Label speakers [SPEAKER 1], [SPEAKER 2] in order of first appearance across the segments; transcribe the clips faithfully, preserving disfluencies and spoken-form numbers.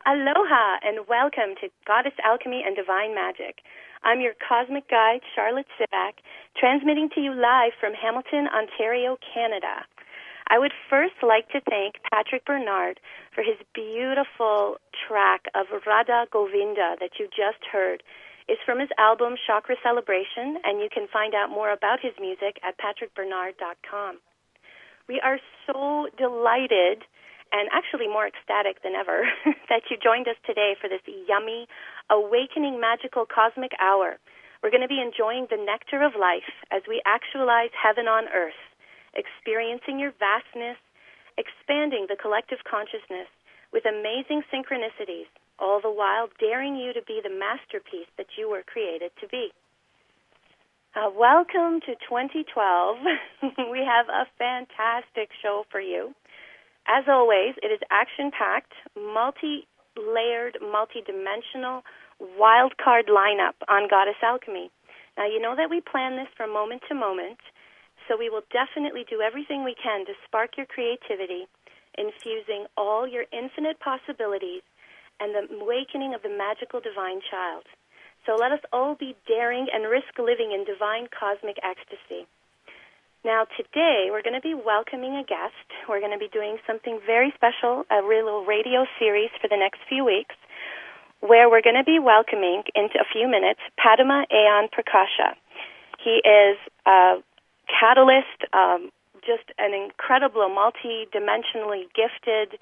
[SPEAKER 1] Aloha and welcome to Goddess Alchemy and Divine Magic. I'm your cosmic guide, Charlotte Sivak, transmitting to you live from Hamilton, Ontario, Canada. I would first like to thank Patrick Bernard for his beautiful track of Radha Govinda that you just heard. It's from his album Chakra Celebration, and you can find out more about his music at patrick bernard dot com. We are so delighted and actually more ecstatic than ever that you joined us today for this yummy, awakening magical cosmic hour. We're going to be enjoying the nectar of life as we actualize heaven on earth, experiencing your vastness, expanding the collective consciousness with amazing synchronicities, all the while daring you to be the masterpiece that you were created to be. Uh, welcome to twenty twelve. We have a fantastic show for you. As always, it is action-packed, multi-layered, multi-dimensional, wild-card lineup on Goddess Alchemy. Now, you know that we plan this from moment to moment, so we will definitely do everything we can to spark your creativity, infusing all your infinite possibilities and the awakening of the magical divine child. So let us all be daring and risk living in divine cosmic ecstasy. Now, today, we're going to be welcoming a guest. We're going to be doing something very special, a real radio series for the next few weeks, where we're going to be welcoming, in a few minutes, Padma Ayan Prakasha. He is a catalyst, um, just an incredible, multi-dimensionally gifted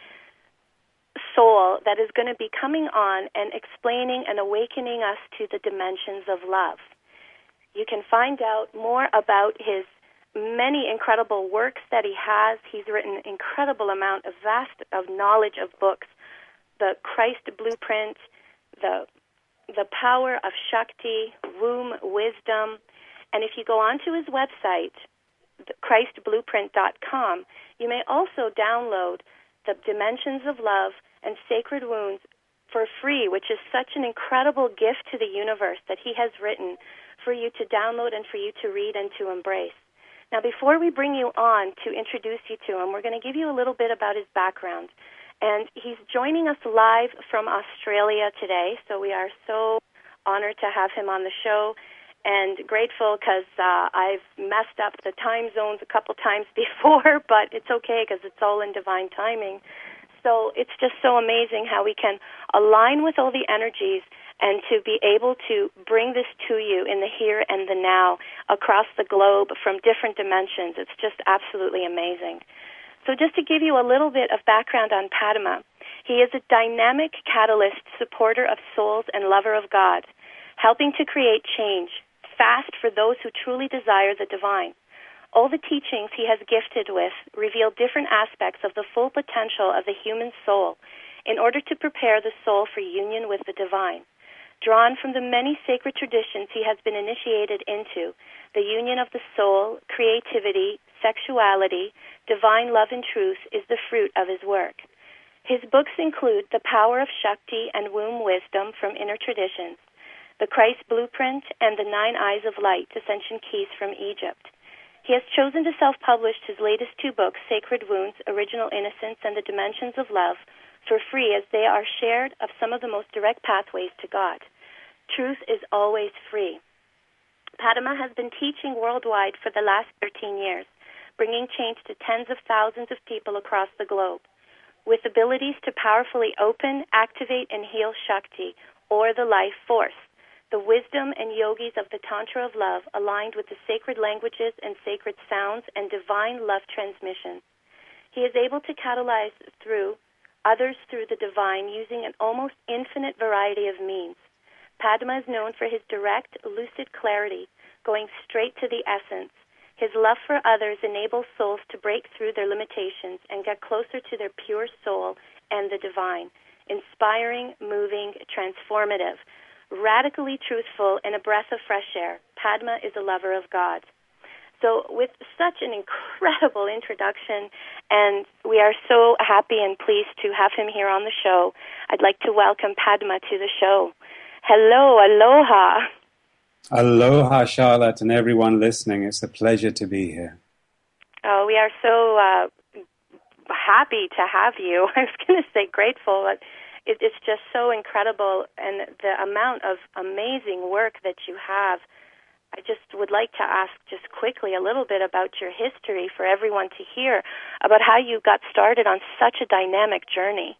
[SPEAKER 1] soul that is going to be coming on and explaining and awakening us to the dimensions of love. You can find out more about his many incredible works that he has. He's written an incredible amount of vast of knowledge of books, the Christ Blueprint, the the Power of Shakti, Womb Wisdom, and if you go onto his website, christ blueprint dot com, you may also download the Dimensions of Love and Sacred Wounds for free, which is such an incredible gift to the universe that he has written for you to download and for you to read and to embrace. Now, before we bring you on to introduce you to him, we're going to give you a little bit about his background. And he's joining us live from Australia today, so we are so honored to have him on the show and grateful because uh, I've messed up the time zones a couple times before, but it's okay because it's all in divine timing. So it's just so amazing how we can align with all the energies and to be able to bring this to you in the here and the now across the globe from different dimensions. It's just absolutely amazing. So just to give you a little bit of background on Padma, he is a dynamic catalyst, supporter of souls and lover of God, helping to create change fast for those who truly desire the divine. All the teachings he has gifted with reveal different aspects of the full potential of the human soul in order to prepare the soul for union with the divine. Drawn from the many sacred traditions he has been initiated into, the union of the soul, creativity, sexuality, divine love and truth is the fruit of his work. His books include The Power of Shakti and Womb Wisdom from Inner Traditions, The Christ Blueprint, and The Nine Eyes of Light, Ascension Keys from Egypt. He has chosen to self-publish his latest two books, Sacred Wounds, Original Innocence, and The Dimensions of Love, for free, as they are shared of some of the most direct pathways to God. Truth is always free. Padma has been teaching worldwide for the last thirteen years, bringing change to tens of thousands of people across the globe. With abilities to powerfully open, activate, and heal Shakti, or the life force, the wisdom and yogis of the Tantra of Love aligned with the sacred languages and sacred sounds and divine love transmissions. He is able to catalyze through others through the divine using an almost infinite variety of means. Padma is known for his direct, lucid clarity, going straight to the essence. His love for others enables souls to break through their limitations and get closer to their pure soul and the divine. Inspiring, moving, transformative, radically truthful, and a breath of fresh air, Padma is a lover of God. So with such an incredible introduction, and we are so happy and pleased to have him here on the show, I'd like to welcome Padma to the show. Hello, aloha.
[SPEAKER 2] Aloha, Charlotte, and everyone listening. It's a pleasure to be here.
[SPEAKER 1] Oh, we are so uh, happy to have you. I was going to say grateful, but it, it's just so incredible, and the amount of amazing work that you have. I just would like to ask just quickly a little bit about your history for everyone to hear about how you got started on such a dynamic journey.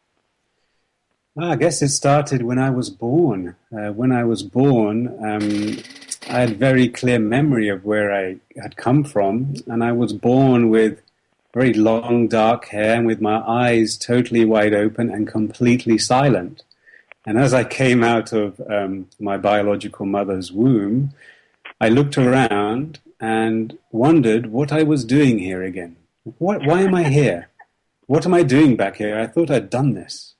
[SPEAKER 2] Well, I guess it started when I was born. Uh, when I was born, um, I had very clear memory of where I had come from, and I was born with very long, dark hair and with my eyes totally wide open and completely silent. And as I came out of um, my biological mother's womb, I looked around and wondered what I was doing here again. What, why am I here? What am I doing back here? I thought I'd done this.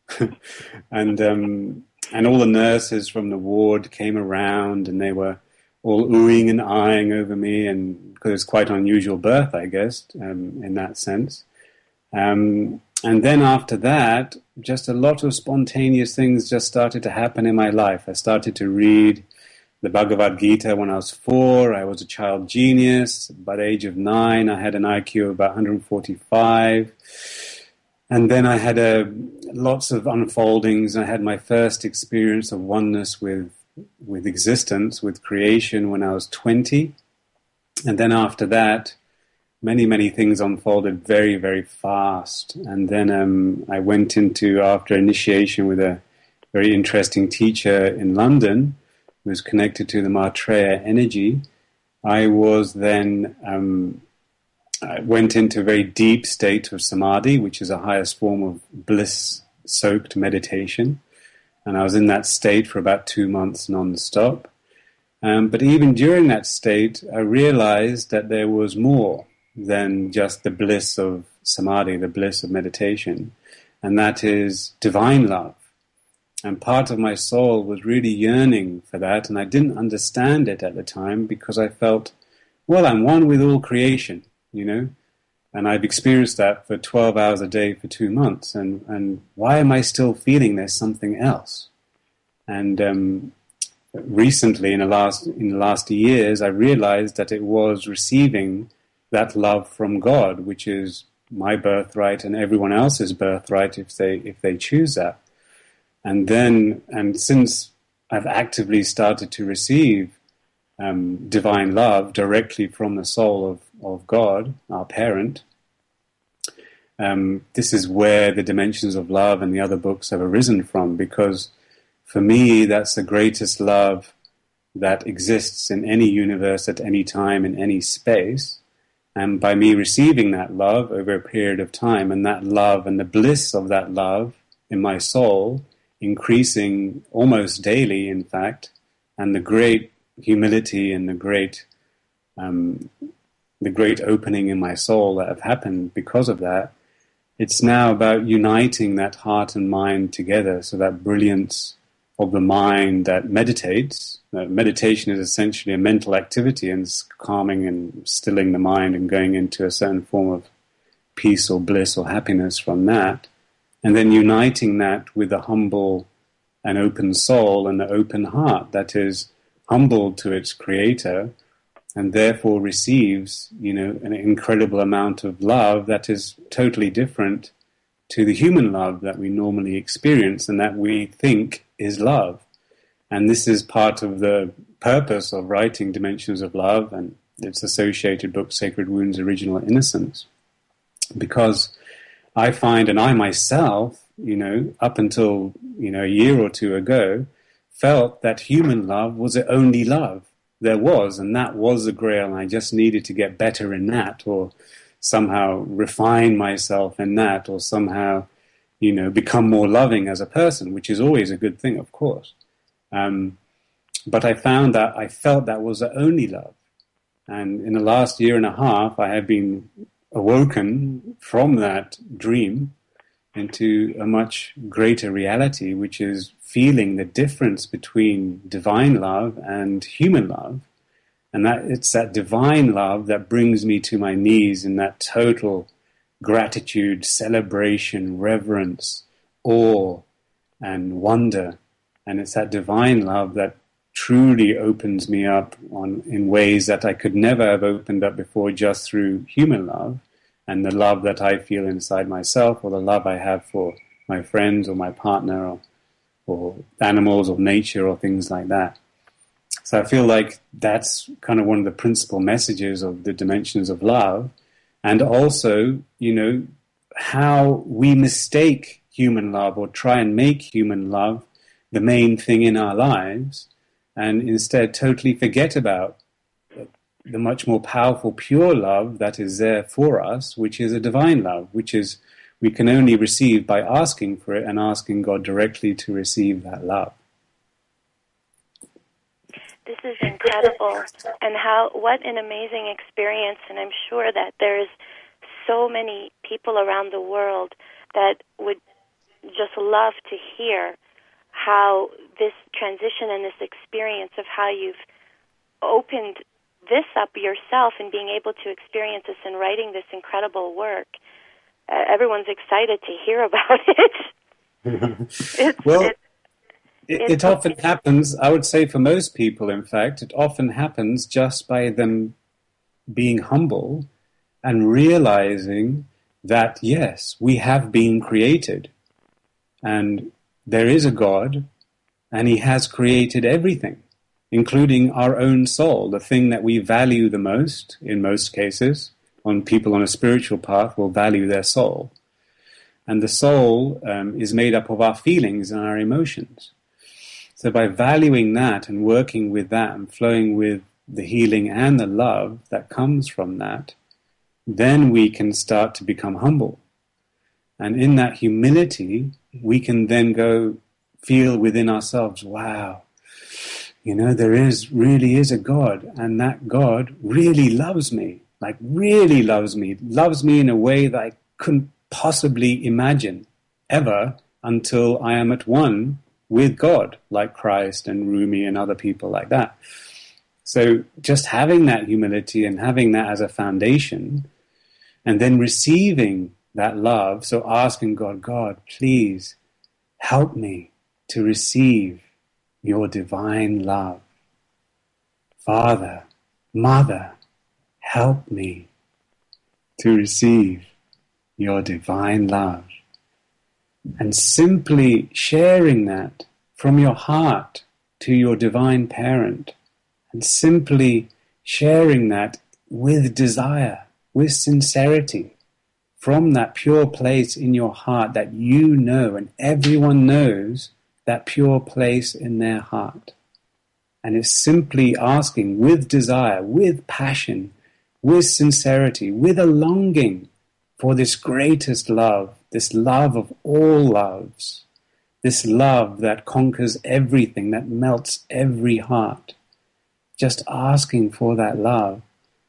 [SPEAKER 2] and um, and all the nurses from the ward came around, and they were all oohing and eyeing over me, and because it's quite an unusual birth, I guess, um, in that sense. Um, and then after that, just a lot of spontaneous things just started to happen in my life. I started to read the Bhagavad Gita when I was four. I was a child genius. By the age of nine, I had an I Q of about one hundred forty-five. And then I had a, lots of unfoldings. I had my first experience of oneness with with existence, with creation, when I was twenty. And then after that, many, many things unfolded very, very fast. And then um, I went into, after initiation with a very interesting teacher in London, who was connected to the Maitreya energy, I was then... Um, I went into a very deep state of samadhi, which is the highest form of bliss-soaked meditation. And I was in that state for about two months non-stop. Um, but even during that state, I realized that there was more than just the bliss of samadhi, the bliss of meditation. And that is divine love. And part of my soul was really yearning for that. And I didn't understand it at the time because I felt, well, I'm one with all creation. You know, and I've experienced that for twelve hours a day for two months. And, and why am I still feeling there's something else? And um, recently, in the last in the last years, I realized that it was receiving that love from God, which is my birthright and everyone else's birthright if they if they choose that. And then, and since I've actively started to receive um, divine love directly from the soul of of God, our parent, um, this is where the dimensions of love and the other books have arisen from, because for me, that's the greatest love that exists in any universe at any time, in any space. And by me receiving that love over a period of time, and that love and the bliss of that love in my soul increasing almost daily, in fact, and the great humility and the great um, the great opening in my soul that have happened because of that, it's now about uniting that heart and mind together. So that brilliance of the mind that meditates, uh, meditation is essentially a mental activity, and it's calming and stilling the mind and going into a certain form of peace or bliss or happiness from that. And then uniting that with a humble and open soul and an open heart that is humbled to its creator, and therefore receives, you know, an incredible amount of love that is totally different to the human love that we normally experience and that we think is love. And this is part of the purpose of writing Dimensions of Love and its associated book, Sacred Wounds, Original Innocence. Because I find, and I myself, you know, up until, you know, a year or two ago, felt that human love was the only love there was, and that was the grail, and I just needed to get better in that, or somehow refine myself in that, or somehow, you know, become more loving as a person, which is always a good thing, of course. Um, but I found that I felt that was the only love. And in the last year and a half, I have been awoken from that dream into a much greater reality, which is feeling the difference between divine love and human love. And that it's that divine love that brings me to my knees in that total gratitude, celebration, reverence, awe, and wonder. And it's that divine love that truly opens me up on in ways that I could never have opened up before just through human love and the love that I feel inside myself, or the love I have for my friends or my partner or, or animals or nature or things like that. So I feel like that's kind of one of the principal messages of the dimensions of love. And also, you know, how we mistake human love or try and make human love the main thing in our lives, and instead totally forget about the much more powerful, pure love that is there for us, which is a divine love, which is we can only receive by asking for it and asking God directly to receive that love.
[SPEAKER 1] This is incredible, and how what an amazing experience, and I'm sure that there's so many people around the world that would just love to hear how this transition and this experience of how you've opened this up yourself and being able to experience this and writing this incredible work. Uh, everyone's excited to hear about it. it's,
[SPEAKER 2] well,
[SPEAKER 1] it's,
[SPEAKER 2] it,
[SPEAKER 1] it's,
[SPEAKER 2] it often happens, I would say for most people, in fact, it often happens just by them being humble and realizing that, yes, we have been created and there is a God and he has created everything, including our own soul, the thing that we value the most in most cases. On people on a spiritual path will value their soul. And the soul um, is made up of our feelings and our emotions. So by valuing that and working with that and flowing with the healing and the love that comes from that, then we can start to become humble. And in that humility, we can then go feel within ourselves, wow, you know, there is really is a God, and that God really loves me, like really loves me, loves me in a way that I couldn't possibly imagine ever until I am at one with God, like Christ and Rumi and other people like that. So just having that humility and having that as a foundation, and then receiving that love, so asking God, God, please help me to receive your divine love. Father, Mother, help me to receive your divine love. And simply sharing that from your heart to your divine parent, and simply sharing that with desire, with sincerity, from that pure place in your heart that you know, and everyone knows that pure place in their heart. And it's simply asking with desire, with passion, with sincerity, with a longing for this greatest love, this love of all loves, this love that conquers everything, that melts every heart. Just asking for that love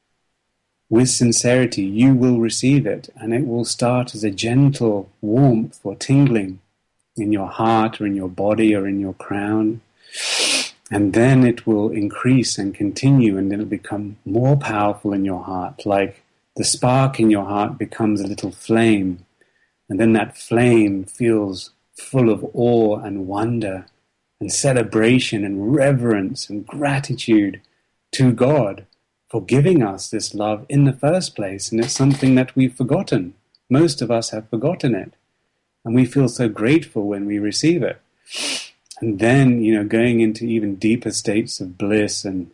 [SPEAKER 2] with sincerity, you will receive it, and it will start as a gentle warmth or tingling in your heart or in your body or in your crown. And then it will increase and continue, and it'll become more powerful in your heart, like the spark in your heart becomes a little flame, and then that flame feels full of awe and wonder and celebration and reverence and gratitude to God for giving us this love in the first place. And it's something that we've forgotten. Most of us have forgotten it. And we feel so grateful when we receive it. And then, you know, going into even deeper states of bliss and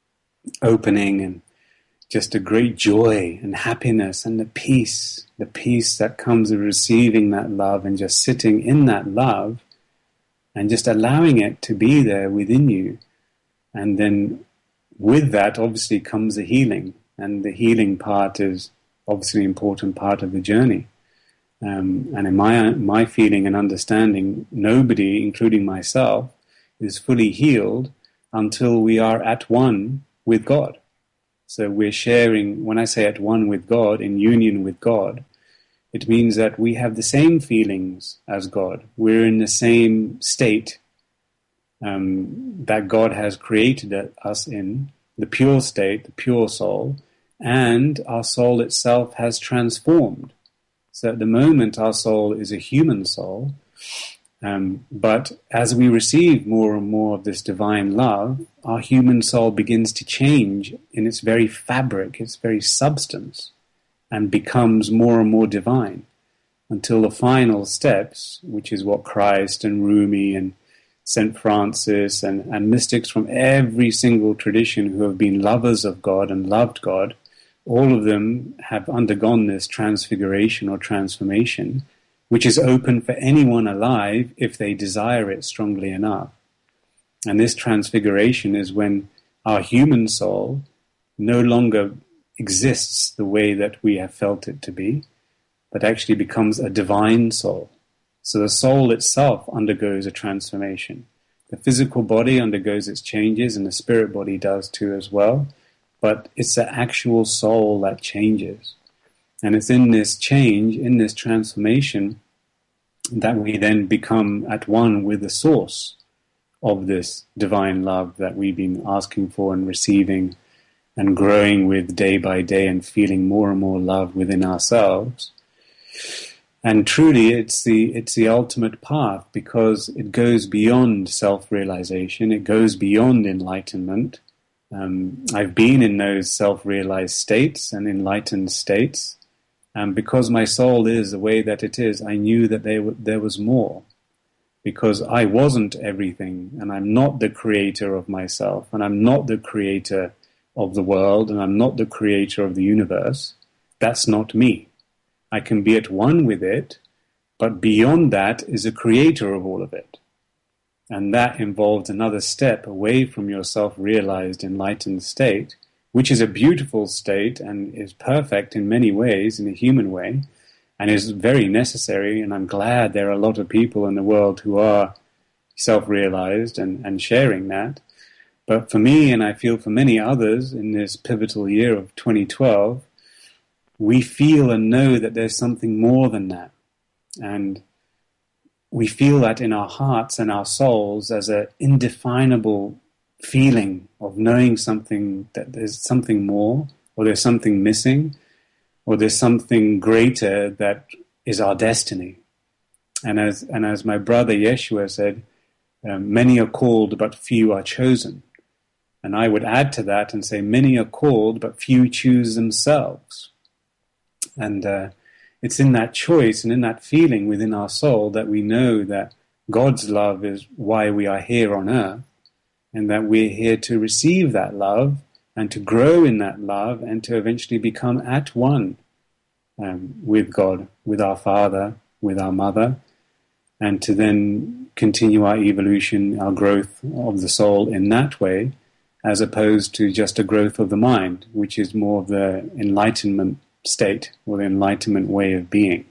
[SPEAKER 2] opening and just a great joy and happiness and the peace, the peace that comes with receiving that love and just sitting in that love and just allowing it to be there within you. And then with that, obviously, comes the healing. And the healing part is obviously an important part of the journey. Um, and in my my feeling and understanding, nobody, including myself, is fully healed until we are at one with God. So we're sharing, when I say at one with God, in union with God, it means that we have the same feelings as God. We're in the same state um, that God has created us in, the pure state, the pure soul, and our soul itself has transformed. So at the moment, our soul is a human soul, um, but as we receive more and more of this divine love, our human soul begins to change in its very fabric, its very substance, and becomes more and more divine. until the final steps, which is what Christ and Rumi and Saint Francis and, and mystics from every single tradition who have been lovers of God and loved God, all of them have undergone this transfiguration or transformation, which is open for anyone alive if they desire it strongly enough. And this transfiguration is when our human soul no longer exists the way that we have felt it to be, but actually becomes a divine soul. So the soul itself undergoes a transformation. The physical body undergoes its changes, and the spirit body does too as well. But it's the actual soul that changes. And it's in this change, in this transformation, that we then become at one with the source of this divine love that we've been asking for and receiving and growing with day by day and feeling more and more love within ourselves. And truly, it's the it's the ultimate path, because it goes beyond self-realization. It goes beyond enlightenment. Um, I've been in those self-realized states and enlightened states, and because my soul is the way that it is, I knew that there w- there was more, because I wasn't everything, and I'm not the creator of myself, and I'm not the creator of the world, and I'm not the creator of the universe. That's not me. I can be at one with it, but beyond that is a creator of all of it. And that involves another step away from your self-realized enlightened state, which is a beautiful state and is perfect in many ways, in a human way, and is very necessary. And I'm glad there are a lot of people in the world who are self-realized and, and sharing that. But for me, and I feel for many others in this pivotal year of twenty twelve, we feel and know that there's something more than that. And we feel that in our hearts and our souls as an indefinable feeling of knowing something, that there's something more, or there's something missing, or there's something greater that is our destiny. And as and as my brother Yeshua said, um, many are called, but few are chosen. And I would add to that and say, many are called, but few choose themselves. And uh, it's in that choice and in that feeling within our soul that we know that God's love is why we are here on earth, and that we're here to receive that love and to grow in that love and to eventually become at one um, with God, with our Father, with our Mother, and to then continue our evolution, our growth of the soul in that way, as opposed to just a growth of the mind, which is more of the enlightenment state or the enlightenment way of being.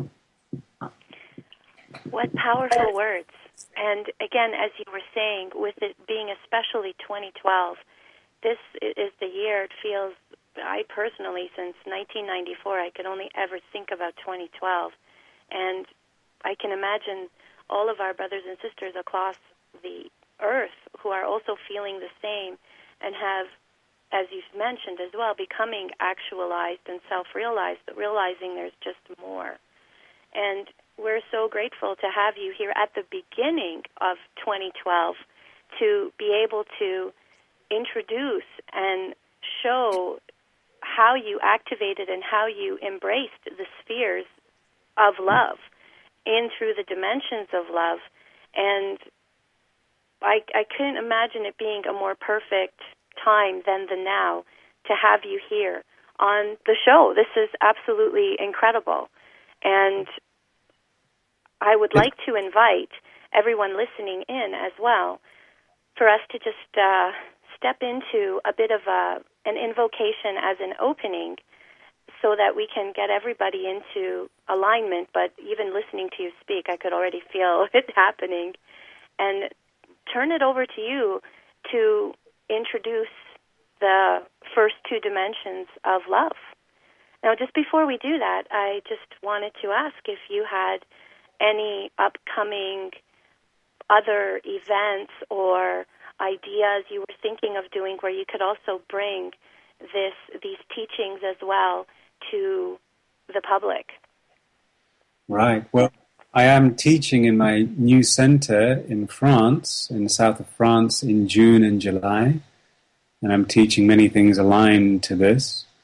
[SPEAKER 1] What powerful words. And again, as you were saying, with it being especially twenty twelve, this is the year it feels, I personally, since nineteen ninety-four, I could only ever think about twenty twelve. And I can imagine all of our brothers and sisters across the earth who are also feeling the same and have, as you've mentioned as well, becoming actualized and self-realized, but realizing there's just more. And we're so grateful to have you here at the beginning of twenty twelve to be able to introduce and show how you activated and how you embraced the spheres of love in through the dimensions of love. And I, I couldn't imagine it being a more perfect time than the now to have you here on the show. This is absolutely incredible. And I would like to invite everyone listening in as well for us to just uh, step into a bit of a, an invocation as an opening so that we can get everybody into alignment. But even listening to you speak, I could already feel it happening. And turn it over to you to introduce the first two dimensions of love. Now, just before we do that, I just wanted to ask if you had any upcoming other events or ideas you were thinking of doing where you could also bring this these teachings as well to the public.
[SPEAKER 2] Right. Well, I am teaching in my new center in France, in the south of France, in June and July, and I'm teaching many things aligned to this.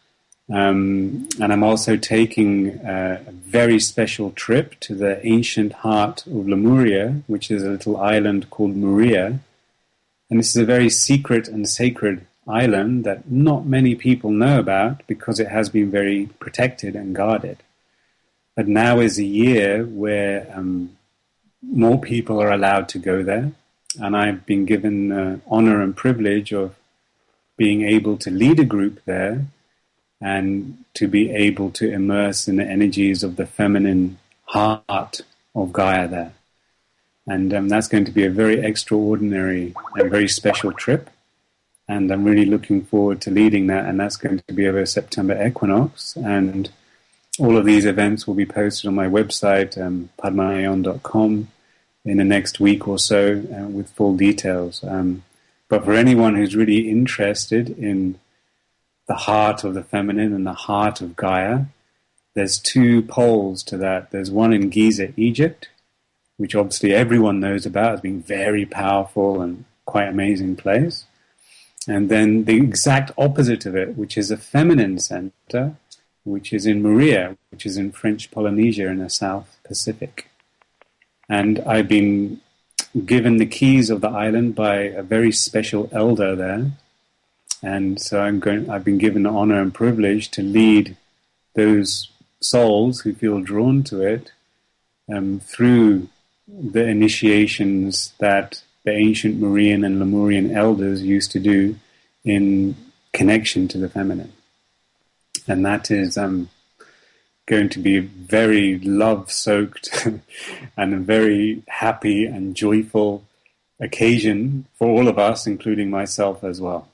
[SPEAKER 2] Um, and I'm also taking uh, a very special trip to the ancient heart of Lemuria, which is a little island called Muria. And this is a very secret and sacred island that not many people know about because it has been very protected and guarded. But now is a year where um, more people are allowed to go there. And I've been given the honor and privilege of being able to lead a group there and to be able to immerse in the energies of the feminine heart of Gaia there. And um, that's going to be a very extraordinary and very special trip. And I'm really looking forward to leading that. And that's going to be over September equinox. And all of these events will be posted on my website, um, padma ayon dot com, in the next week or so uh, with full details. Um, but for anyone who's really interested in the heart of the feminine and the heart of Gaia, there's two poles to that. There's one in Giza, Egypt, which obviously everyone knows about as being very powerful and quite amazing place. And then the exact opposite of it, which is a feminine center, which is in Muria, which is in French Polynesia in the South Pacific. And I've been given the keys of the island by a very special elder there. And so I'm going, I've been given the honor and privilege to lead those souls who feel drawn to it um, through the initiations that the ancient Marian and Lemurian elders used to do in connection to the feminine. And that is um, going to be a very love-soaked and a very happy and joyful occasion for all of us, including myself as well.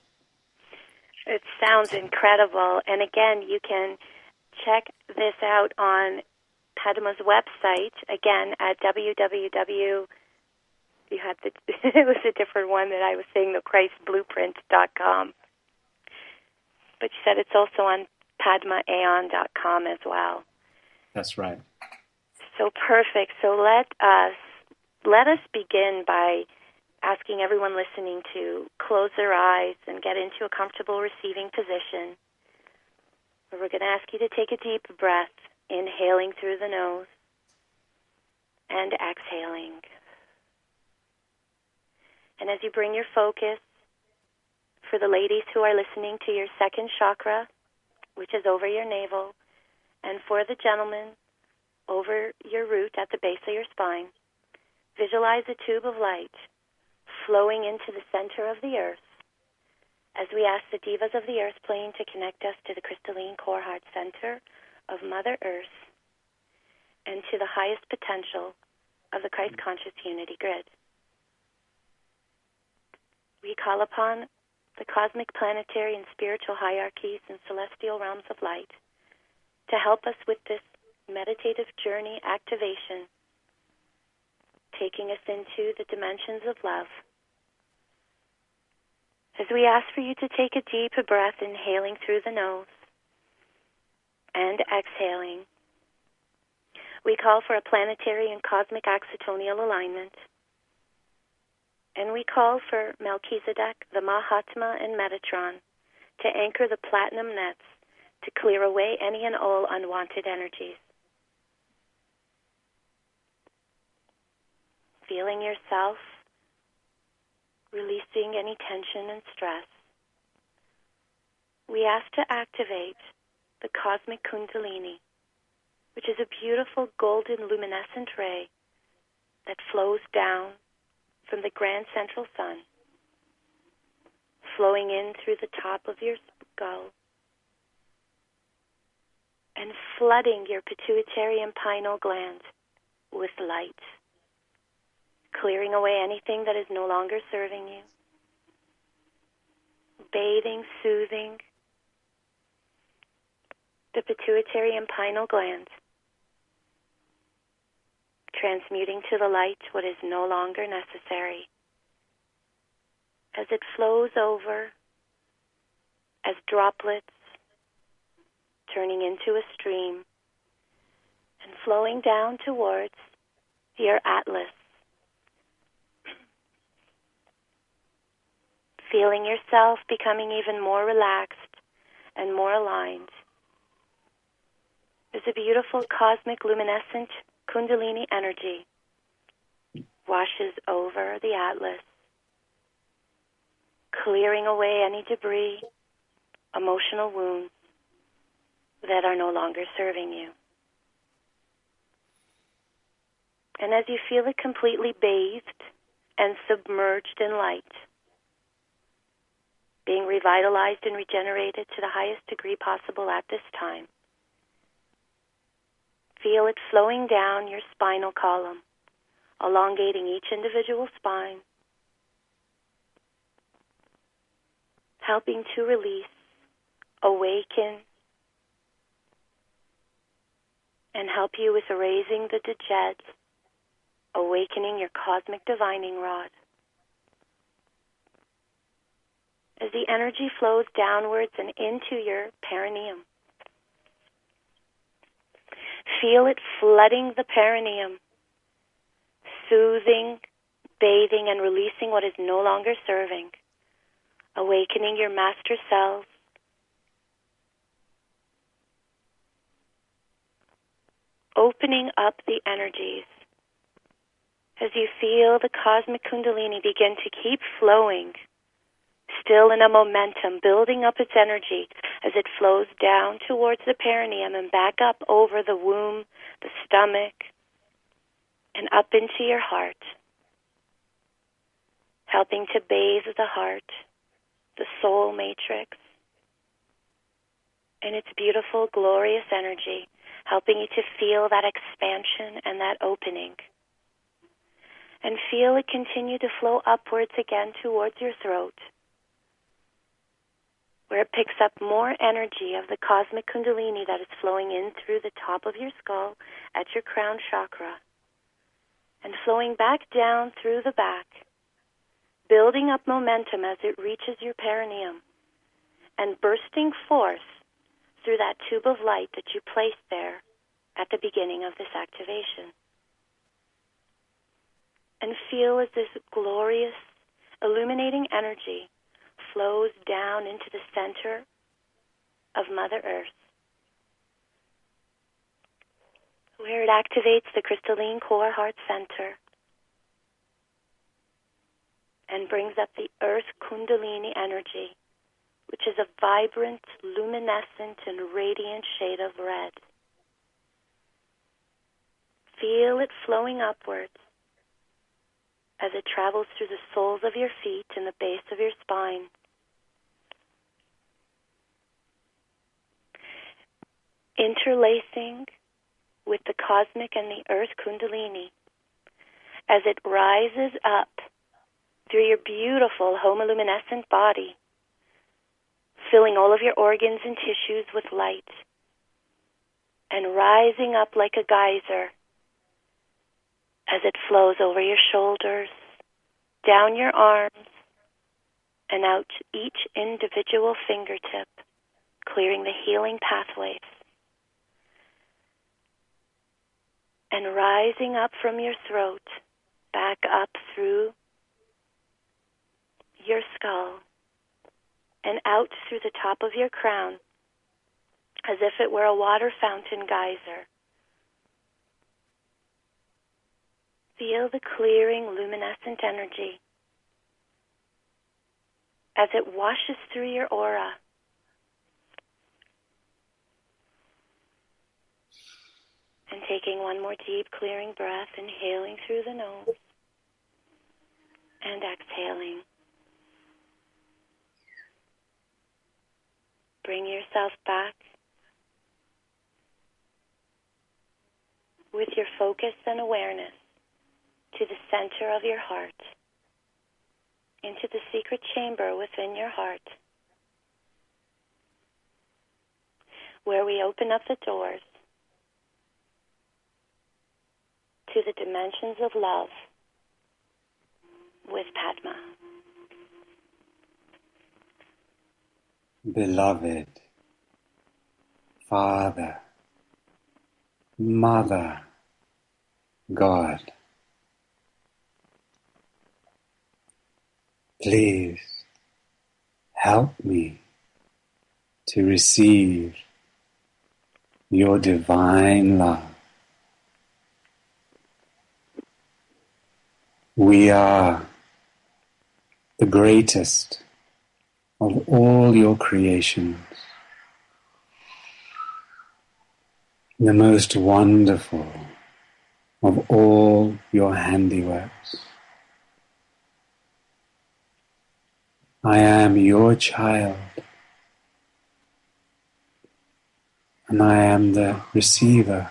[SPEAKER 1] It sounds incredible. And again, you can check this out on Padma's website, again, at w w w. You have the, it was a different one that I was saying, the christ blueprint dot com. But you said it's also on padma ayon dot com as well.
[SPEAKER 2] That's right.
[SPEAKER 1] So perfect. So let us let us begin by asking everyone listening to close their eyes and get into a comfortable receiving position. We're going to ask you to take a deep breath, inhaling through the nose and exhaling. And as you bring your focus, for the ladies who are listening, to your second chakra, which is over your navel, and for the gentlemen, over your root at the base of your spine, visualize a tube of light flowing into the center of the earth as we ask the divas of the earth plane to connect us to the crystalline core heart center of Mother Earth and to the highest potential of the Christ conscious unity grid. We call upon the cosmic, planetary, and spiritual hierarchies and celestial realms of light to help us with this meditative journey activation, taking us into the dimensions of love. As we ask for you to take a deep breath, inhaling through the nose and exhaling, we call for a planetary and cosmic axitonial alignment. And we call for Melchizedek, the Mahatma, and Metatron to anchor the platinum nets to clear away any and all unwanted energies. Feeling yourself releasing any tension and stress, we ask to activate the cosmic Kundalini, which is a beautiful golden luminescent ray that flows down from the grand central sun, flowing in through the top of your skull and flooding your pituitary and pineal gland with light, clearing away anything that is no longer serving you, bathing, soothing the pituitary and pineal glands, transmuting to the light what is no longer necessary, as it flows over as droplets, turning into a stream and flowing down towards your atlas, feeling yourself becoming even more relaxed and more aligned as a beautiful cosmic luminescent Kundalini energy washes over the Atlas, clearing away any debris, emotional wounds that are no longer serving you. And as you feel it completely bathed and submerged in light, being revitalized and regenerated to the highest degree possible at this time, feel it flowing down your spinal column, elongating each individual spine, helping to release, awaken, and help you with erasing the djed, awakening your cosmic divining rod. As the energy flows downwards and into your perineum, feel it flooding the perineum, soothing, bathing, and releasing what is no longer serving, awakening your master cells, opening up the energies as you feel the cosmic Kundalini begin to keep flowing, still in a momentum, building up its energy as it flows down towards the perineum and back up over the womb, the stomach, and up into your heart, helping to bathe the heart, the soul matrix, in its beautiful, glorious energy, helping you to feel that expansion and that opening. And feel it continue to flow upwards again towards your throat, where it picks up more energy of the cosmic Kundalini that is flowing in through the top of your skull at your crown chakra, and flowing back down through the back, building up momentum as it reaches your perineum, and bursting forth through that tube of light that you placed there at the beginning of this activation. And feel as this glorious, illuminating energy flows down into the center of Mother Earth, where it activates the crystalline core heart center and brings up the Earth Kundalini energy, which is a vibrant, luminescent, and radiant shade of red. Feel it flowing upwards as it travels through the soles of your feet and the base of your spine, interlacing with the cosmic and the Earth Kundalini as it rises up through your beautiful homoluminescent body, filling all of your organs and tissues with light, and rising up like a geyser as it flows over your shoulders, down your arms, and out each individual fingertip, clearing the healing pathways, and rising up from your throat, back up through your skull, and out through the top of your crown, as if it were a water fountain geyser. Feel the clearing, luminescent energy as it washes through your aura. And taking one more deep, clearing breath, inhaling through the nose and exhaling. Bring yourself back with your focus and awareness to the center of your heart, into the secret chamber within your heart, where we open up the doors to the dimensions of love with Padma.
[SPEAKER 2] Beloved, Father, Mother, God, please help me to receive your divine love. We are the greatest of all your creations, the most wonderful of all your handiworks. I am your child, and I am the receiver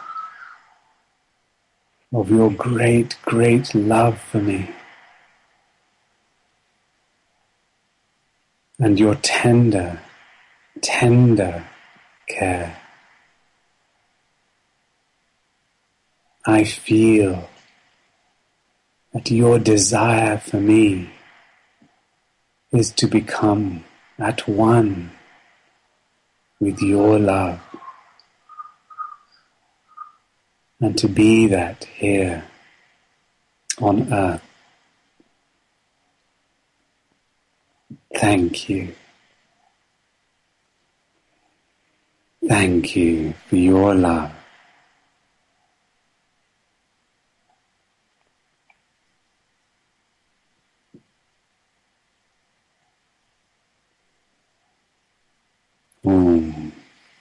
[SPEAKER 2] of your great, great love for me, and your tender, tender care. I feel that your desire for me is to become at one with your love, and to be that here on earth. Thank you. Thank you for your love. Mm.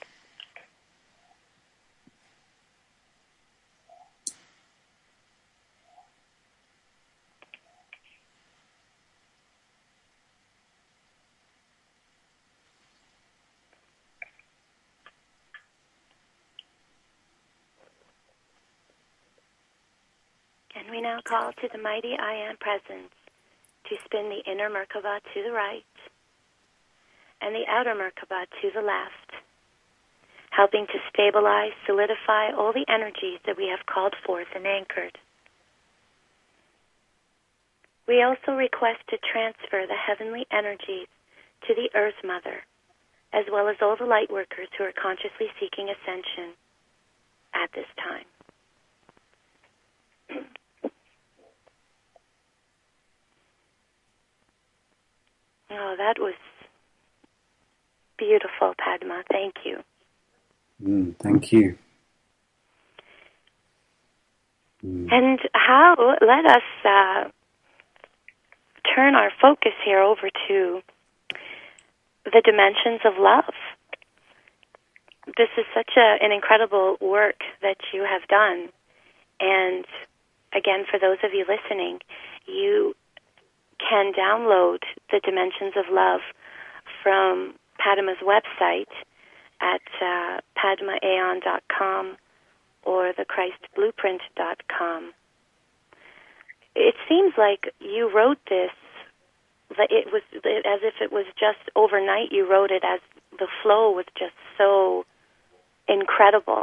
[SPEAKER 1] And we now call to the mighty I Am Presence to spin the inner Merkaba to the right and the outer Merkaba to the left, helping to stabilize, solidify all the energies that we have called forth and anchored. We also request to transfer the heavenly energies to the Earth Mother, as well as all the light workers who are consciously seeking ascension at this time. Oh, that was beautiful, Padma. Thank you.
[SPEAKER 2] Mm, thank you. Mm.
[SPEAKER 1] And how, let us uh, turn our focus here over to the dimensions of love. This is such a, an incredible work that you have done. And again, for those of you listening, you can download the Dimensions of Love from Padma's website at uh, padma aeon dot com or the christ blueprint dot com. It seems like you wrote this, it was as if it was just overnight you wrote it, as the flow was just so incredible.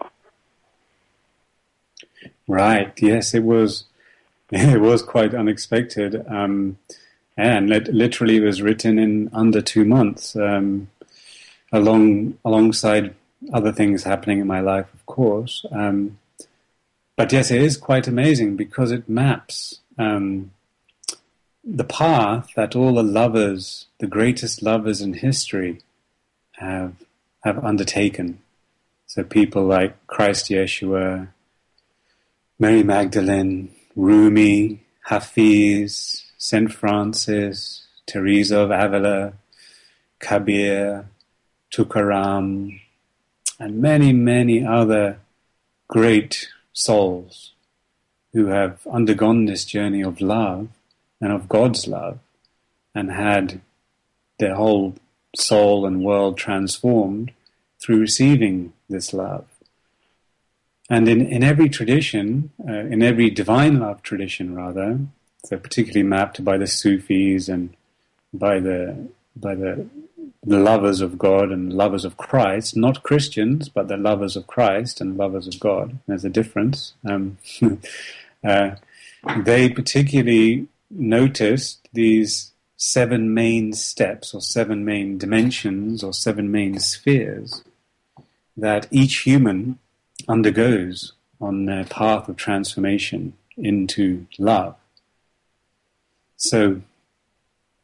[SPEAKER 2] Right, yes, it was it was quite unexpected. Um, and lit- literally it was written in under two months, um, along alongside other things happening in my life, of course. Um, but yes, it is quite amazing because it maps um, the path that all the lovers, the greatest lovers in history, have have undertaken. So people like Christ Yeshua, Mary Magdalene, Rumi, Hafiz, Saint Francis, Teresa of Avila, Kabir, Tukaram, and many, many other great souls who have undergone this journey of love and of God's love and had their whole soul and world transformed through receiving this love. And in, in every tradition, uh, in every divine love tradition rather, so particularly mapped by the Sufis and by the by the the lovers of God and lovers of Christ, not Christians, but the lovers of Christ and lovers of God. There's a difference. Um, uh, they particularly noticed these seven main steps or seven main dimensions or seven main spheres that each human undergoes on their path of transformation into love. So,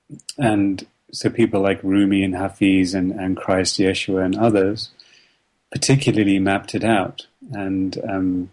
[SPEAKER 2] and so people like Rumi and Hafiz and, and Christ Yeshua and others, particularly mapped it out. And um,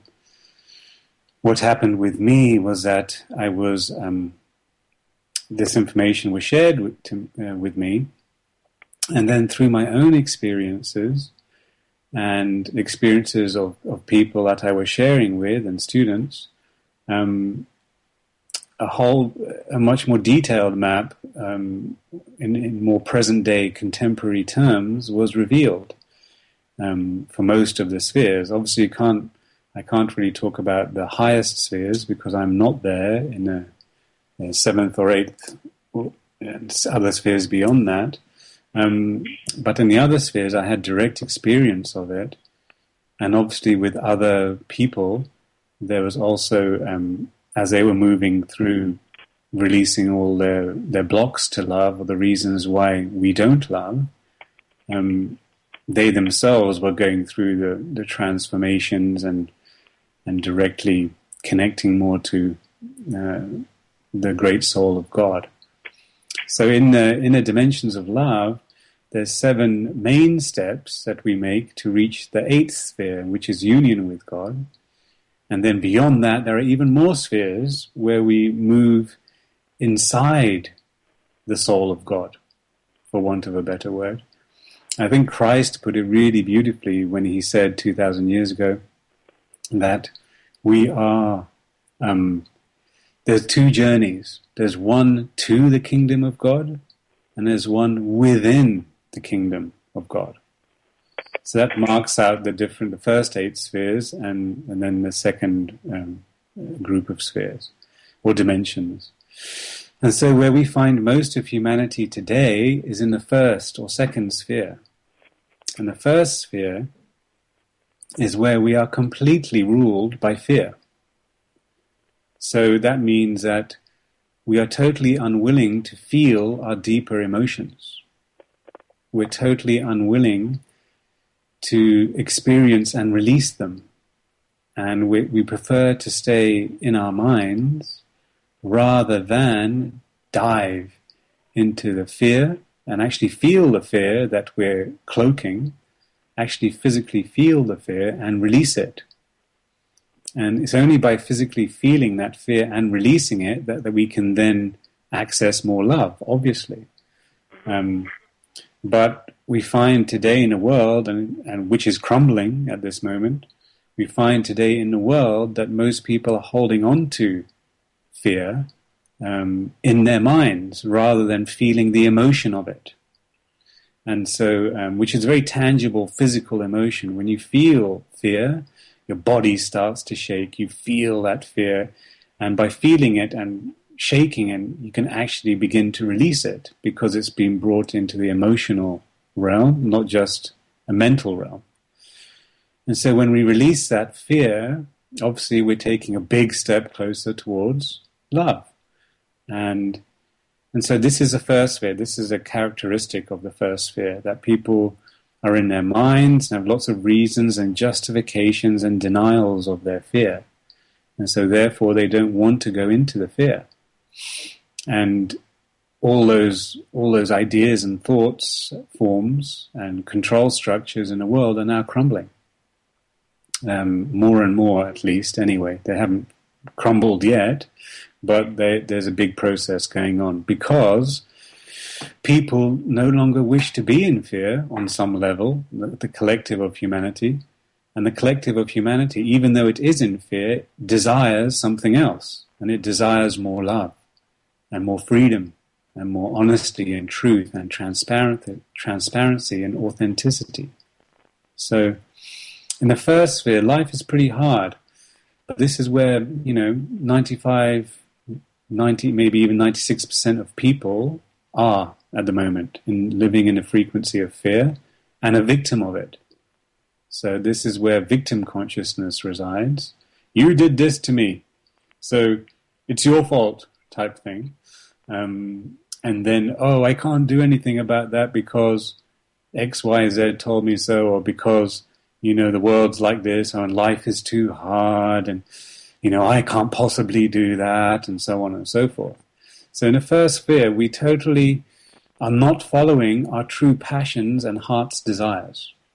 [SPEAKER 2] what happened with me was that I was, um, this information was shared with, to, uh, with me, and then through my own experiences and experiences of, of people that I was sharing with and students, um, a whole, a much more detailed map um, in, in more present-day contemporary terms was revealed um, for most of the spheres. Obviously, you can't, I can't really talk about the highest spheres because I'm not there in the, the seventh or eighth, or, and other spheres beyond that. Um, but in the other spheres, I had direct experience of it, and obviously with other people, there was also um, as they were moving through releasing all their, their blocks to love or the reasons why we don't love, um, they themselves were going through the, the transformations and and directly connecting more to uh, the great soul of God. So in the inner dimensions of love, there's seven main steps that we make to reach the eighth sphere, which is union with God. And then beyond that, there are even more spheres where we move inside the soul of God, for want of a better word. I think Christ put it really beautifully when he said two thousand years ago that we are, um, there's two journeys. There's one to the kingdom of God, and there's one within the kingdom of God. So that marks out the different, the first eight spheres, and, and then the second um, group of spheres or dimensions. And so where we find most of humanity today is in the first or second sphere. And the first sphere is where we are completely ruled by fear. So that means that we are totally unwilling to feel our deeper emotions. We're totally unwilling to experience and release them. And we, we prefer to stay in our minds rather than dive into the fear and actually feel the fear that we're cloaking, actually physically feel the fear and release it. And it's only by physically feeling that fear and releasing it that, that we can then access more love, obviously. Um, but we find today in the world, and, and which is crumbling at this moment, we find today in the world that most people are holding on to fear um, in their minds rather than feeling the emotion of it. And so, um, which is a very tangible physical emotion. When you feel fear, your body starts to shake, you feel that fear, and by feeling it and shaking it, you can actually begin to release it because it's been brought into the emotional realm, not just a mental realm. And so when we release that fear, obviously we're taking a big step closer towards love. And and so this is the first sphere. This is a characteristic of the first sphere, that people are in their minds and have lots of reasons and justifications and denials of their fear. And so therefore they don't want to go into the fear. And all those all those ideas and thoughts, forms and control structures in the world are now crumbling. Um, more and more, at least, anyway. They haven't crumbled yet, but they, there's a big process going on because people no longer wish to be in fear on some level, the, the collective of humanity. And the collective of humanity, even though it is in fear, desires something else. And it desires more love and more freedom and more honesty and truth and transparency, transparency and authenticity. So in the first sphere, life is pretty hard. But this is where, you know, ninety-five, ninety, maybe even ninety-six percent of people are at the moment, in living in a frequency of fear and a victim of it. So this is where victim consciousness resides. You did this to me, so it's your fault type thing. Um, and then, oh, I can't do anything about that because X, Y, Z told me so, or because, you know, the world's like this, and life is too hard, and, you know, I can't possibly do that, and so on and so forth. So in the first sphere, we totally are not following our true passions and heart's desires.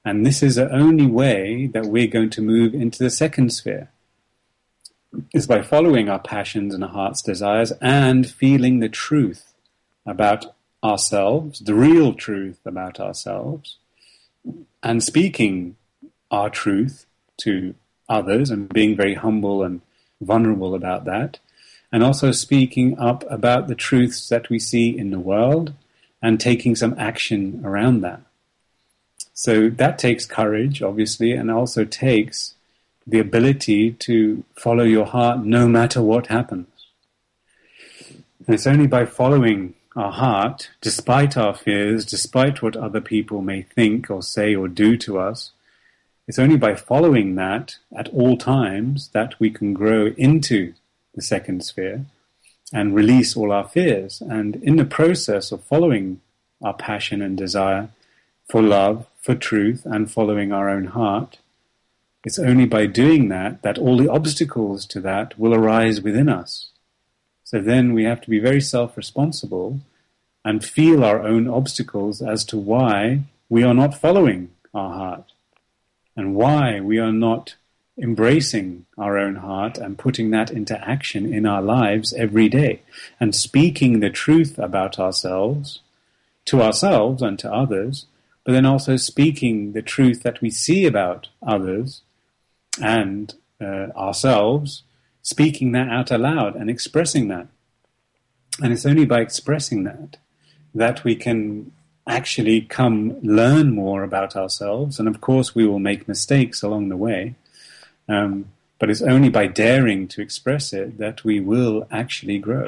[SPEAKER 2] And this is the only way that we're going to move into the second sphere, is by following our passions and our heart's desires and feeling the truth about ourselves, the real truth about ourselves, and speaking our truth to others and being very humble and vulnerable about that, and also speaking up about the truths that we see in the world and taking some action around that. So that takes courage, obviously, and also takes the ability to follow your heart no matter what happens. And it's only by following our heart, despite our fears, despite what other people may think or say or do to us, it's only by following that at all times that we can grow into the second sphere and release all our fears. And in the process of following our passion and desire for love, for truth, and following our own heart, it's only by doing that that all the obstacles to that will arise within us. So then we have to be very self-responsible and feel our own obstacles as to why we are not following our heart and why we are not embracing our own heart and putting that into action in our lives every day and speaking the truth about ourselves to ourselves and to others, but then also speaking the truth that we see about others and uh, ourselves, speaking that out aloud and expressing that. And it's only by expressing that that we can actually come learn more about ourselves. And of course we will make mistakes along the way, um, but it's only by daring to express it that we will actually grow.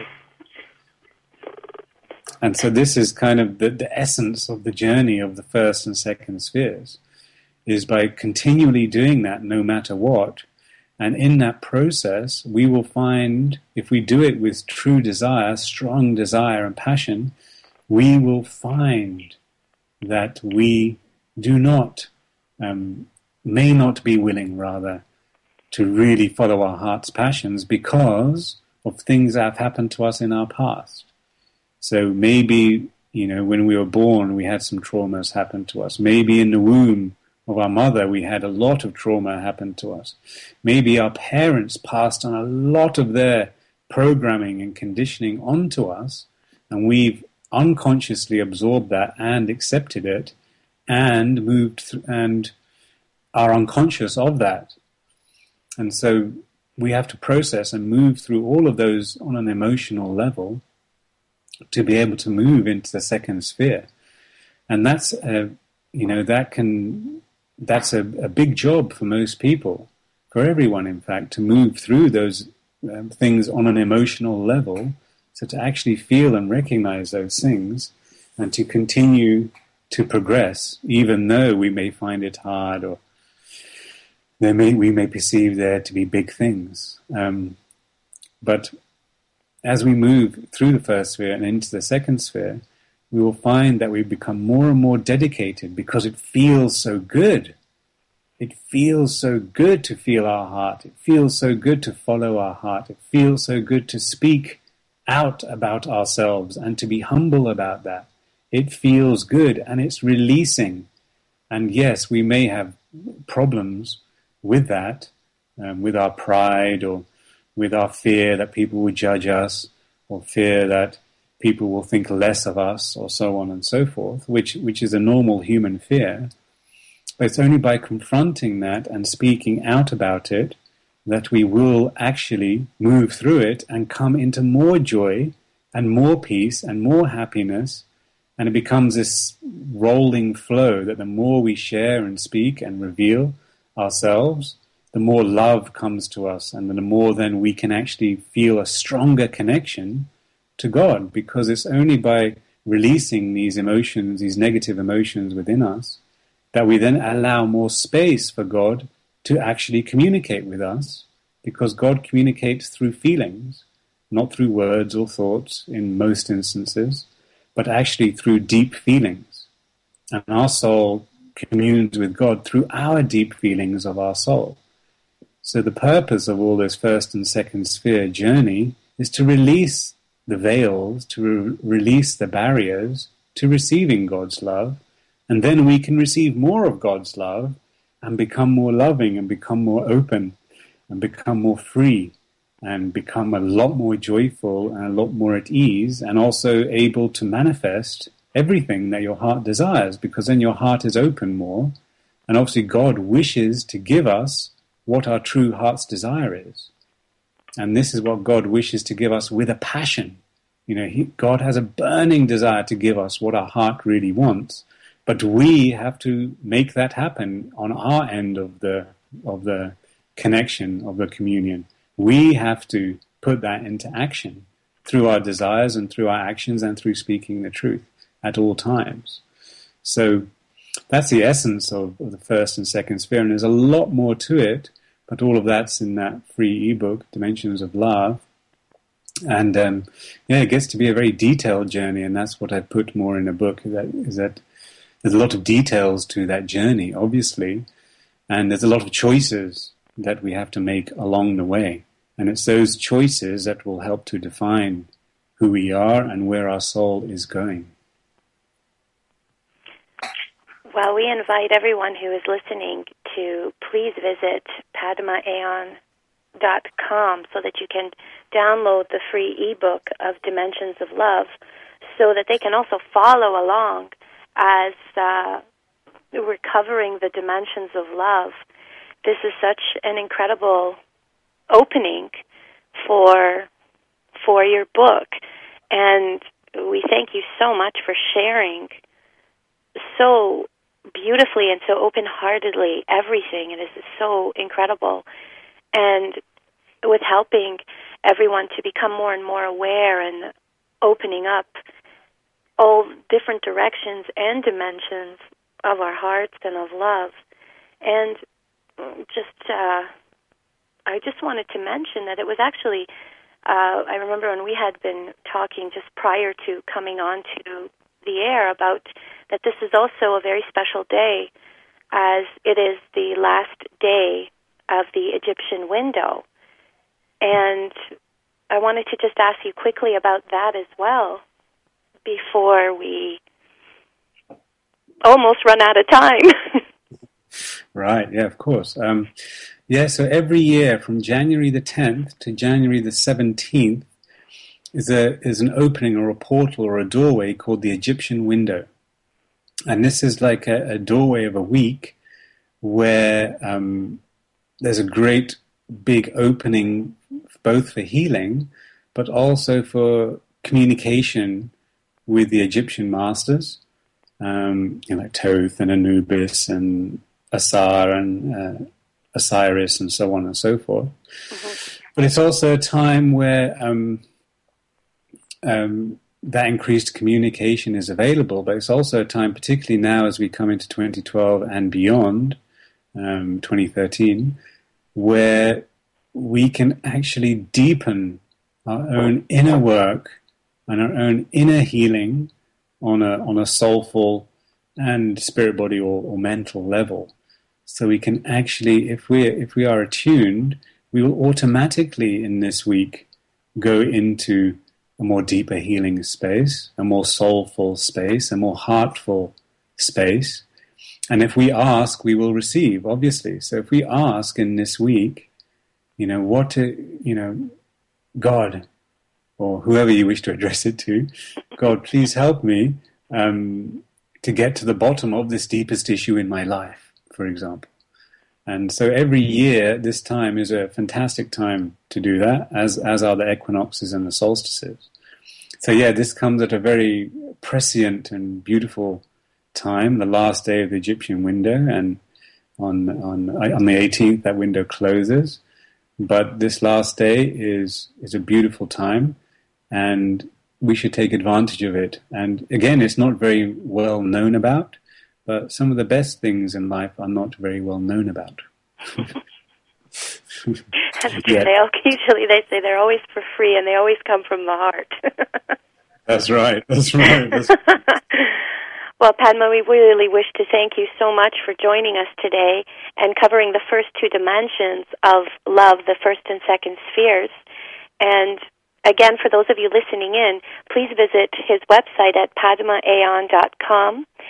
[SPEAKER 2] And so this is kind of the, the essence of the journey of the first and second spheres, is by continually doing that no matter what. And in that process, we will find, if we do it with true desire, strong desire and passion, we will find that we do not, um, may not be willing, rather, to really follow our heart's passions because of things that have happened to us in our past. So maybe, you know, when we were born, we had some traumas happen to us. Maybe in the womb of our mother, we had a lot of trauma happen to us. Maybe our parents passed on a lot of their programming and conditioning onto us, and we've unconsciously absorbed that and accepted it and moved th- and are unconscious of that. And so we have to process and move through all of those on an emotional level to be able to move into the second sphere. And that's, a, you know, that can, that's a, a big job for most people, for everyone, in fact, to move through those um, things on an emotional level. So to actually feel and recognize those things and to continue to progress, even though we may find it hard or they may, we may perceive there to be big things. Um, but as we move through the first sphere and into the second sphere, we will find that we become more and more dedicated because it feels so good. It feels so good to feel our heart. It feels so good to follow our heart. It feels so good to speak out about ourselves and to be humble about that. It feels good and it's releasing. And yes, we may have problems with that, um, with our pride or with our fear that people will judge us or fear that people will think less of us or so on and so forth, which, which is a normal human fear. But it's only by confronting that and speaking out about it that we will actually move through it and come into more joy and more peace and more happiness. And it becomes this rolling flow that the more we share and speak and reveal ourselves, the more love comes to us, and the more then we can actually feel a stronger connection to God, because it's only by releasing these emotions, these negative emotions within us, that we then allow more space for God to actually communicate with us, because God communicates through feelings, not through words or thoughts in most instances, but actually through deep feelings. And our soul communes with God through our deep feelings of our soul. So the purpose of all this first and second sphere journey is to release the veils, to re- release the barriers to receiving God's love, And then we can receive more of God's love and become more loving and become more open and become more free and become a lot more joyful and a lot more at ease, and also able to manifest everything that your heart desires, because then your heart is open more. And obviously God wishes to give us what our true heart's desire is. And this is what God wishes to give us with a passion. You know, he, God has a burning desire to give us what our heart really wants, but we have to make that happen on our end of the of the connection, of the communion. We have to put that into action through our desires and through our actions and through speaking the truth at all times. So that's the essence of, of the first and second sphere, and there's a lot more to it, but all of that's in that free ebook, Dimensions of Love. And um, yeah, it gets to be a very detailed journey, and that's what I put more in the book, that, is that there's a lot of details to that journey, obviously, and there's a lot of choices that we have to make along the way. And it's those choices that will help to define who we are and where our soul is going.
[SPEAKER 1] Well, we invite everyone who is listening to please visit padma ayon dot com so that you can download the free ebook of Dimensions of Love, so that they can also follow along as uh, we're covering the dimensions of love. This is such an incredible opening for for your book, and we thank you so much for sharing so beautifully and so open-heartedly everything. It is so incredible, and with helping everyone to become more and more aware and opening up all different directions and dimensions of our hearts and of love. And just, uh, I just wanted to mention that it was actually, uh, I remember when we had been talking just prior to coming on to the air about that this is also a very special day, as it is the last day of the Egyptian window. And I wanted to just ask you quickly about that as well, before we almost run out of time.
[SPEAKER 2] Right, yeah, of course. Um, yeah, so every year from January the tenth to January the seventeenth is a is an opening or a portal or a doorway called the Egyptian window. And this is like a, a doorway of a week where um, there's a great big opening both for healing, but also for communication with the Egyptian masters, um, you know, like Thoth and Anubis and Asar and uh, Osiris and so on and so forth. Mm-hmm. But it's also a time where um, um, that increased communication is available, but it's also a time, particularly now as we come into twenty twelve and beyond, um, twenty thirteen, where we can actually deepen our own inner work and our own inner healing on a on a soulful and spirit body or, or mental level. So we can actually, if we if we are attuned, we will automatically in this week go into a more deeper healing space, a more soulful space, a more heartful space. And if we ask, we will receive, obviously. So if we ask in this week, you know, what to, you know, God, or whoever you wish to address it to, God, please help me um, to get to the bottom of this deepest issue in my life, for example. And so every year, this time is a fantastic time to do that, as as are the equinoxes and the solstices. So yeah, this comes at a very prescient and beautiful time, the last day of the Egyptian window, and on on on the eighteenth, that window closes. But this last day is is a beautiful time, and we should take advantage of it. And again, it's not very well known about, but some of the best things in life are not very well known about.
[SPEAKER 1] That's true. Yeah. They all, usually they say they're always for free, and they always come from the heart.
[SPEAKER 2] That's right. That's right. That's...
[SPEAKER 1] Well, Padma, we really wish to thank you so much for joining us today and covering the first two dimensions of love, the first and second spheres. And again, for those of you listening in, please visit his website at padma ayon dot com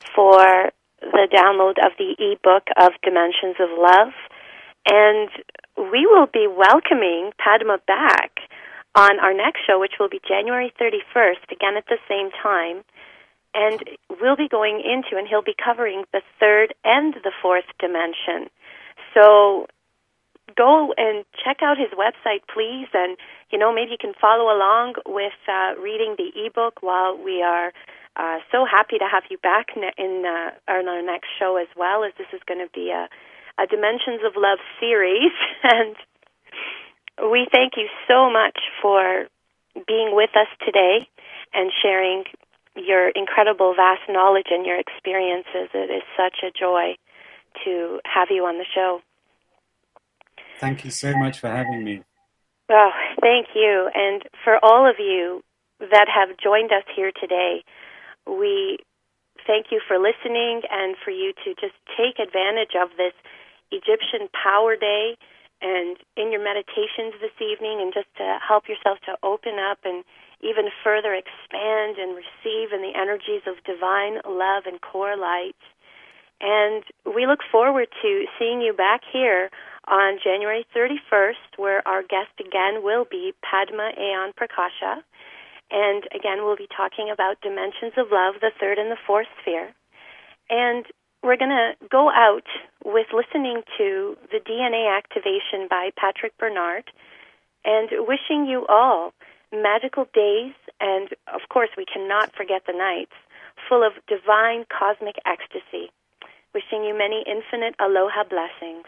[SPEAKER 1] for the download of the ebook of Dimensions of Love. And we will be welcoming Padma back on our next show, which will be January thirty-first, again at the same time. And we'll be going into, and he'll be covering the third and the fourth dimension. So go and check out his website, please, and, you know, maybe you can follow along with uh, reading the ebook while we are uh, so happy to have you back in, uh, on our next show as well, as this is going to be a, a Dimensions of Love series. And we thank you so much for being with us today and sharing your incredible vast knowledge and your experiences. It is such a joy to have you on the show.
[SPEAKER 2] Thank you so much for having me.
[SPEAKER 1] Oh, thank you. And for all of you that have joined us here today, we thank you for listening and for you to just take advantage of this Egyptian Power Day and in your meditations this evening, and just to help yourself to open up and even further expand and receive in the energies of divine love and core light. And we look forward to seeing you back here on January thirty-first, where our guest again will be Padma Ayan Prakasha. And again, we'll be talking about Dimensions of Love, the third and the fourth sphere. And we're going to go out with listening to the D N A activation by Patrick Bernard, and wishing you all magical days, and of course we cannot forget the nights, full of divine cosmic ecstasy. Wishing you many infinite aloha blessings.